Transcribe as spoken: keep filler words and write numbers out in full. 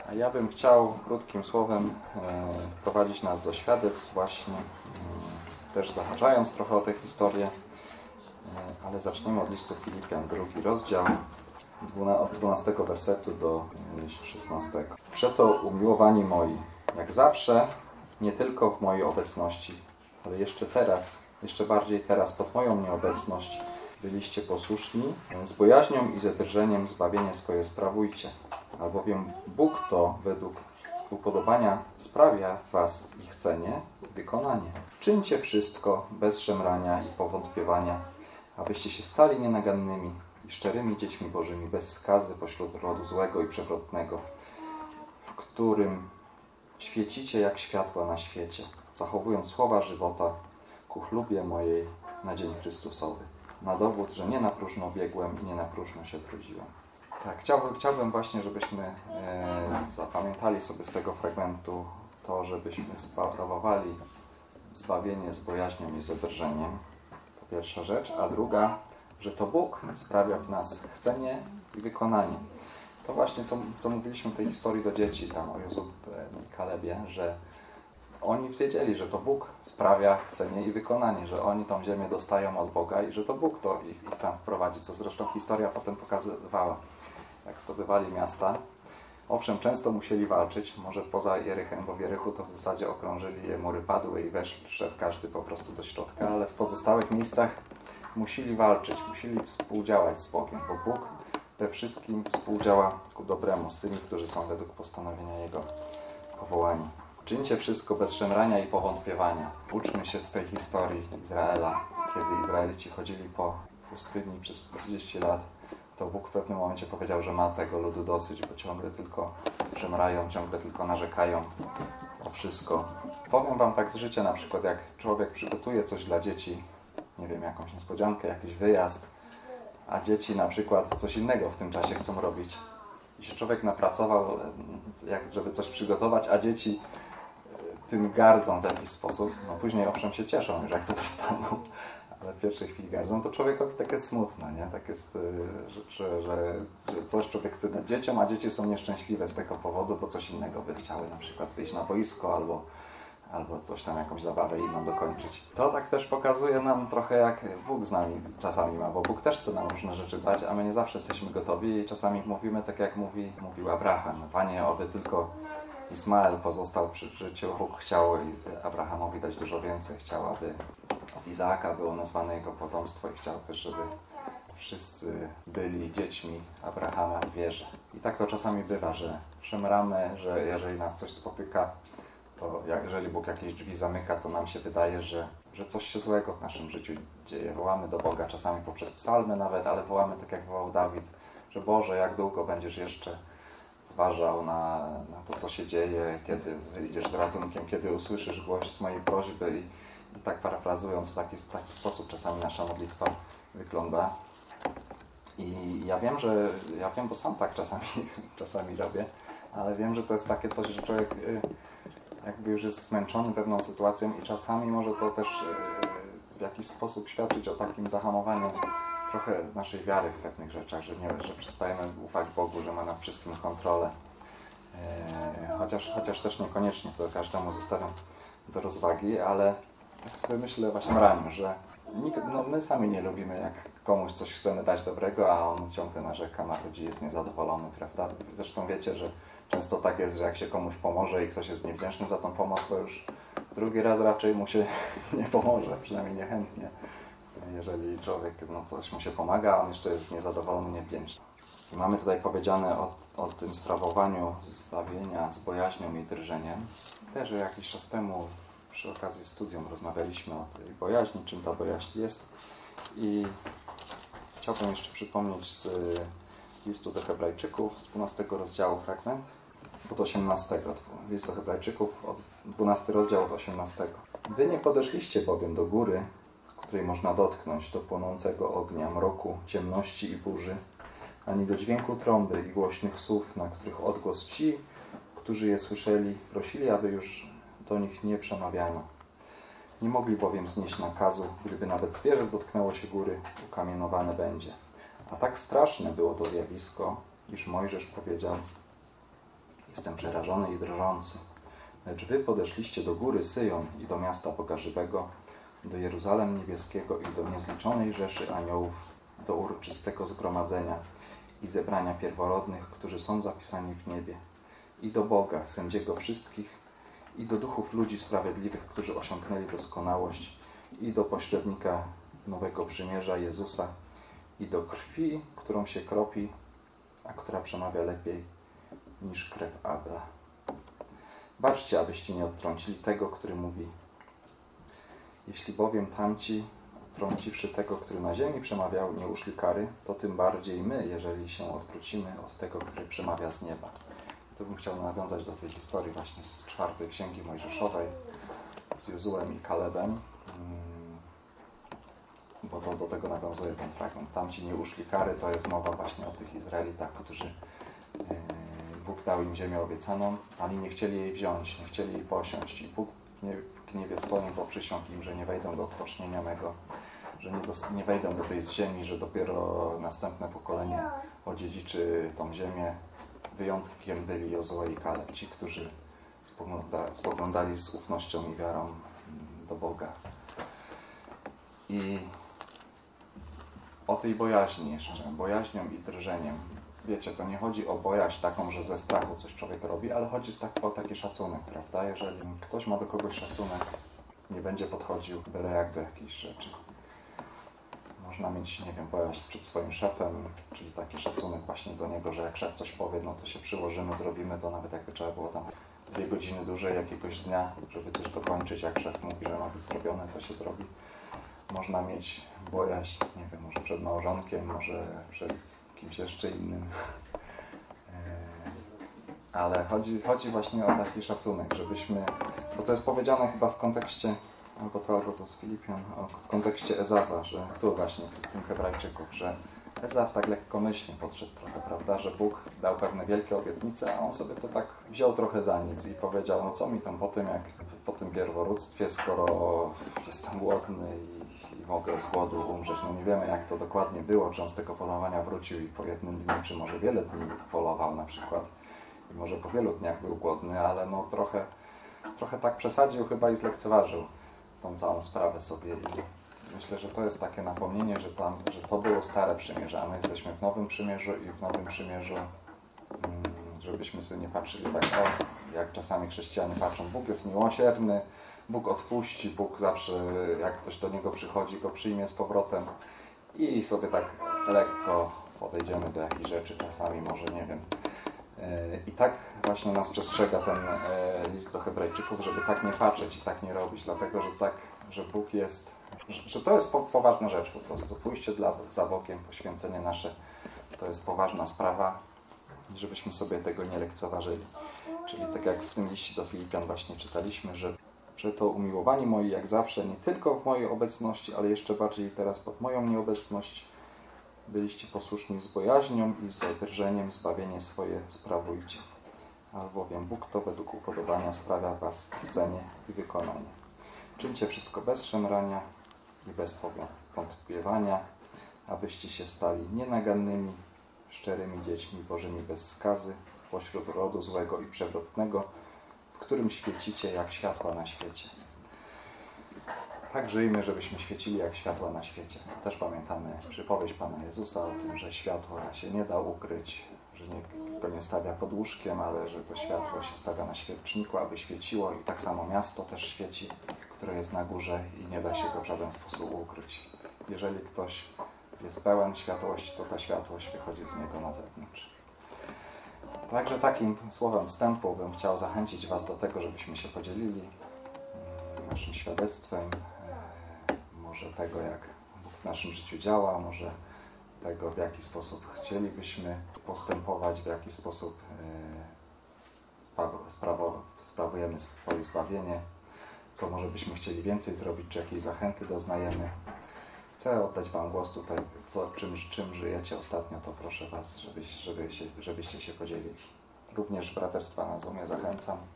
A ja bym chciał krótkim słowem wprowadzić nas do świadectw właśnie, też zahaczając trochę o tę historię, ale zaczniemy od listu Filipian, drugi rozdział, od dwunastego wersetu do szesnastego. Przeto, umiłowani moi, jak zawsze, nie tylko w mojej obecności, ale jeszcze teraz, jeszcze bardziej teraz pod moją nieobecność, byliście posłuszni, z bojaźnią i ze drżeniem zbawienie swoje sprawujcie. Albowiem Bóg to według upodobania sprawia w was ich chcenie i wykonanie. Czyńcie wszystko bez szemrania i powątpiewania, abyście się stali nienagannymi i szczerymi dziećmi Bożymi, bez skazy pośród rodu złego i przewrotnego, w którym świecicie jak światła na świecie, zachowując słowa żywota ku chlubie mojej na dzień Chrystusowy. Na dowód, że nie na próżno biegłem i nie na próżno się trudziłem. Tak, chciałbym, chciałbym właśnie, żebyśmy e, zapamiętali sobie z tego fragmentu to, żebyśmy sprawowali zbawienie z bojaźnią i z drżeniem. To pierwsza rzecz. A druga, że to Bóg sprawia w nas chcenie i wykonanie. To właśnie, co, co mówiliśmy w tej historii do dzieci, tam o Józefie i Kalebie, że oni wiedzieli, że to Bóg sprawia chcenie i wykonanie, że oni tą ziemię dostają od Boga i że to Bóg to ich, ich tam wprowadzi, co zresztą historia potem pokazywała. Jak zdobywali miasta, owszem, często musieli walczyć, może poza Jerychem, bo w Jerychu to w zasadzie okrążyli je, mury padły i weszł, wszedł każdy po prostu do środka, ale w pozostałych miejscach musieli walczyć, musieli współdziałać z Bogiem, bo Bóg we wszystkim współdziała ku dobremu z tymi, którzy są według postanowienia Jego powołani. Czyńcie wszystko bez szemrania i powątpiewania. Uczmy się z tej historii Izraela, kiedy Izraelici chodzili po pustyni przez czterdzieści lat, to Bóg w pewnym momencie powiedział, że ma tego ludu dosyć, bo ciągle tylko szemrają, ciągle tylko narzekają o wszystko. Powiem wam tak z życia, na przykład jak człowiek przygotuje coś dla dzieci, nie wiem, jakąś niespodziankę, jakiś wyjazd, a dzieci na przykład coś innego w tym czasie chcą robić. I się człowiek napracował, jak, żeby coś przygotować, a dzieci tym gardzą w jakiś sposób. No później owszem się cieszą, że jak to dostaną, ale w pierwszej chwili gardzą, to człowiekowi tak jest smutno, nie? Tak jest, że, że, że coś człowiek chce dać dzieciom, a dzieci są nieszczęśliwe z tego powodu, bo coś innego by chciały, na przykład wyjść na boisko albo, albo coś tam, jakąś zabawę inną dokończyć. To tak też pokazuje nam trochę, jak Bóg z nami czasami ma, bo Bóg też chce nam różne rzeczy dać, a my nie zawsze jesteśmy gotowi i czasami mówimy tak, jak mówi, mówił Abraham. Panie, oby tylko Ismael pozostał przy życiu. Bóg chciał Abrahamowi dać dużo więcej. Chciał, aby od Izaaka było nazwane jego potomstwo i chciał też, żeby wszyscy byli dziećmi Abrahama w wierze. I tak to czasami bywa, że szemramy, że jeżeli nas coś spotyka, to jeżeli Bóg jakieś drzwi zamyka, to nam się wydaje, że, że coś się złego w naszym życiu dzieje. Wołamy do Boga czasami poprzez psalmy nawet, ale wołamy tak jak wołał Dawid, że Boże, jak długo będziesz jeszcze zważał na, na to, co się dzieje, kiedy wyjdziesz z ratunkiem, kiedy usłyszysz głos mojej prośby i, i tak parafrazując w taki, w taki sposób czasami nasza modlitwa wygląda. I ja wiem, że ja wiem, bo sam tak czasami, czasami robię, ale wiem, że to jest takie coś, że człowiek jakby już jest zmęczony pewną sytuacją i czasami może to też w jakiś sposób świadczyć o takim zahamowaniu trochę naszej wiary w pewnych rzeczach, że, nie, że przestajemy ufać Bogu, że ma nad wszystkim kontrolę. E, chociaż, chociaż też niekoniecznie, to każdemu zostawiam do rozwagi, ale tak sobie myślę właśnie raniu, że nikt, no my sami nie lubimy, jak komuś coś chcemy dać dobrego, a on ciągle narzeka, marudzi, jest niezadowolony, prawda? Zresztą wiecie, że często tak jest, że jak się komuś pomoże i ktoś jest niewdzięczny za tą pomoc, to już drugi raz raczej mu się nie pomoże, przynajmniej niechętnie. Jeżeli człowiek, no coś mu się pomaga, a on jeszcze jest niezadowolony, niewdzięczny. I mamy tutaj powiedziane o, o tym sprawowaniu zbawienia z bojaźnią i drżeniem. Też jakiś czas temu przy okazji studium rozmawialiśmy o tej bojaźni, czym ta bojaźń jest. I chciałbym jeszcze przypomnieć z listu do Hebrajczyków, z dwunastego rozdziału fragment, od osiemnastego. List do Hebrajczyków, od dwunastego rozdziału od osiemnastego. Wy nie podeszliście bowiem do góry, której można dotknąć, do płonącego ognia, mroku, ciemności i burzy, ani do dźwięku trąby i głośnych słów, na których odgłos ci, którzy je słyszeli, prosili, aby już do nich nie przemawiano. Nie mogli bowiem znieść nakazu, gdyby nawet zwierzę dotknęło się góry, ukamienowane będzie. A tak straszne było to zjawisko, iż Mojżesz powiedział: Jestem przerażony i drżący. Lecz wy podeszliście do góry Syjon i do miasta Boga żywego, do Jeruzalem niebieskiego i do niezliczonej rzeszy aniołów, do uroczystego zgromadzenia i zebrania pierworodnych, którzy są zapisani w niebie, i do Boga, sędziego wszystkich, i do duchów ludzi sprawiedliwych, którzy osiągnęli doskonałość, i do pośrednika nowego przymierza Jezusa, i do krwi, którą się kropi, a która przemawia lepiej niż krew Abla. Baczcie, abyście nie odtrącili tego, który mówi. Jeśli bowiem tamci, trąciwszy tego, który na ziemi przemawiał, nie uszli kary, to tym bardziej my, jeżeli się odwrócimy od tego, który przemawia z nieba. Tu bym chciał nawiązać do tej historii właśnie z czwartej Księgi Mojżeszowej, z Jozułem i Kalebem, bo to do tego nawiązuje ten fragment. Tamci nie uszli kary, to jest mowa właśnie o tych Izraelitach, którzy Bóg dał im ziemię obiecaną, ale nie chcieli jej wziąć, nie chcieli jej posiąść. I Bóg w gniewie swoim poprzysiągł im, że nie wejdą do odpocznienia mego, że nie, do, nie wejdą do tej ziemi, że dopiero następne pokolenie odziedziczy tą ziemię. Wyjątkiem byli Jozue i Kaleb, ci, którzy spogląda, spoglądali z ufnością i wiarą do Boga. I o tej bojaźni jeszcze, bojaźnią i drżeniem. Wiecie, to nie chodzi o bojaźń taką, że ze strachu coś człowiek robi, ale chodzi o taki szacunek, prawda? Jeżeli ktoś ma do kogoś szacunek, nie będzie podchodził byle jak do jakichś rzeczy. Można mieć, nie wiem, bojaźń przed swoim szefem, czyli taki szacunek właśnie do niego, że jak szef coś powie, no to się przyłożymy, zrobimy to, nawet jakby trzeba było tam dwie godziny dłużej jakiegoś dnia, żeby coś dokończyć, jak szef mówi, że ma być zrobione, to się zrobi. Można mieć bojaźń, nie wiem, może przed małżonkiem, może przed kimś jeszcze innym. Ale chodzi, chodzi właśnie o taki szacunek, żebyśmy, bo to jest powiedziane chyba w kontekście, albo to, albo to z Filipian, w kontekście Ezawa, że tu właśnie, w tym Hebrajczyków, że Ezaf tak lekkomyślnie podszedł trochę, prawda, że Bóg dał pewne wielkie obietnice, a on sobie to tak wziął trochę za nic i powiedział, no co mi tam po tym, jak po tym pierworództwie, skoro jestem głodny i, i mogę z głodu umrzeć. No nie wiemy, jak to dokładnie było, czy on z tego polowania wrócił i po jednym dniu, czy może wiele dni polował na przykład i może po wielu dniach był głodny, ale no trochę, trochę tak przesadził chyba i zlekceważył tą całą sprawę sobie. I myślę, że to jest takie napomnienie, że, tam, że to było stare przymierze, a my jesteśmy w nowym przymierzu i w nowym przymierzu, żebyśmy sobie nie patrzyli tak, o, jak czasami chrześcijanie patrzą, Bóg jest miłosierny, Bóg odpuści, Bóg zawsze, jak ktoś do Niego przychodzi, go przyjmie z powrotem i sobie tak lekko podejdziemy do jakichś rzeczy, czasami może, nie wiem. I tak właśnie nas przestrzega ten list do Hebrajczyków, żeby tak nie patrzeć i tak nie robić, dlatego, że tak, że Bóg jest, że to jest poważna rzecz po prostu. Pójście dla, za Bogiem, poświęcenie nasze, to jest poważna sprawa, żebyśmy sobie tego nie lekceważyli. Czyli tak jak w tym liście do Filipian właśnie czytaliśmy, że, że to umiłowani moi jak zawsze, nie tylko w mojej obecności, ale jeszcze bardziej teraz pod moją nieobecność, byliście posłuszni z bojaźnią i z drżeniem, zbawienie swoje sprawujcie. Albowiem Bóg to według upodobania sprawia was chcenie i wykonanie. Czyńcie wszystko bez szemrania i bez powątpiewania, abyście się stali nienagannymi, szczerymi dziećmi Bożymi bez skazy, pośród rodu złego i przewrotnego, w którym świecicie jak światła na świecie. Tak żyjmy, żebyśmy świecili jak światła na świecie. Też pamiętamy przypowieść Pana Jezusa o tym, że światła się nie da ukryć, że nikt go nie stawia pod łóżkiem, ale że to światło się stawia na świeczniku, aby świeciło, i tak samo miasto też świeci, które jest na górze i nie da się go w żaden sposób ukryć. Jeżeli ktoś jest pełen światłości, to ta światłość wychodzi z niego na zewnątrz. Także takim słowem wstępu bym chciał zachęcić was do tego, żebyśmy się podzielili naszym świadectwem, może tego, jak Bóg w naszym życiu działa, może tego, w jaki sposób chcielibyśmy postępować, w jaki sposób sprawujemy swoje zbawienie, co może byśmy chcieli więcej zrobić, czy jakieś zachęty doznajemy. Chcę oddać wam głos tutaj, co, czym, czym żyjecie ostatnio, to proszę was, żebyś, żeby się, żebyście się podzielili. Również braterstwa na Zoomie zachęcam.